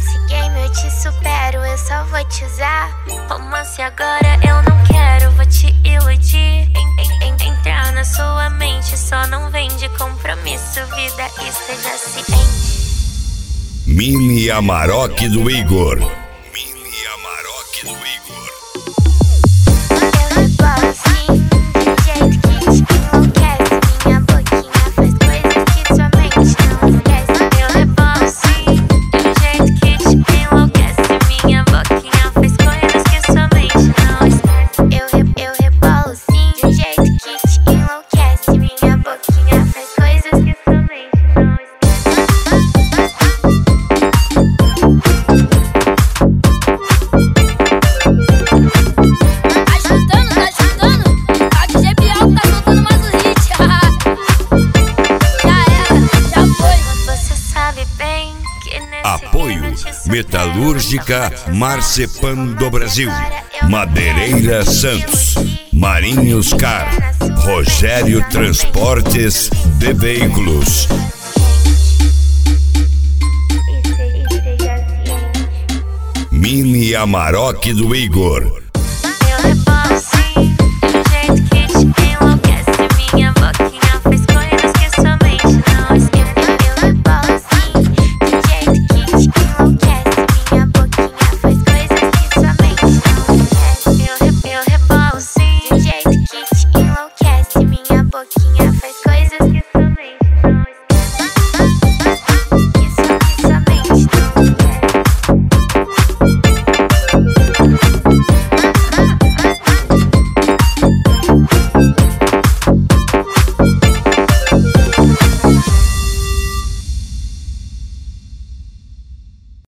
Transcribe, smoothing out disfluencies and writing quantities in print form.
nesse game eu te supero, eu só vou te usar. Romance agora eu não quero, vou te iludir. Entrar na sua mente, só não vem de compromisso, vida, esteja ciente. Mini Amarok do Igor. Mini Amarok do Igor. Eu rebolo assim, de um jeito que te enlouquece. Minha boquinha faz coisas que sua mente não esquece. Eu rebolo assim, de um jeito que te enlouquece. Minha boquinha faz coisas que sua mente não esquece. Eu rebolo assim, de um jeito que te enlouquece. Minha boquinha faz coisas que sua mente não esquece. Apoio Metalúrgica Marcepan do Brasil, Madeireira Santos, Marinhos Car, Rogério Transportes de Veículos. Mini Amarok do Igor.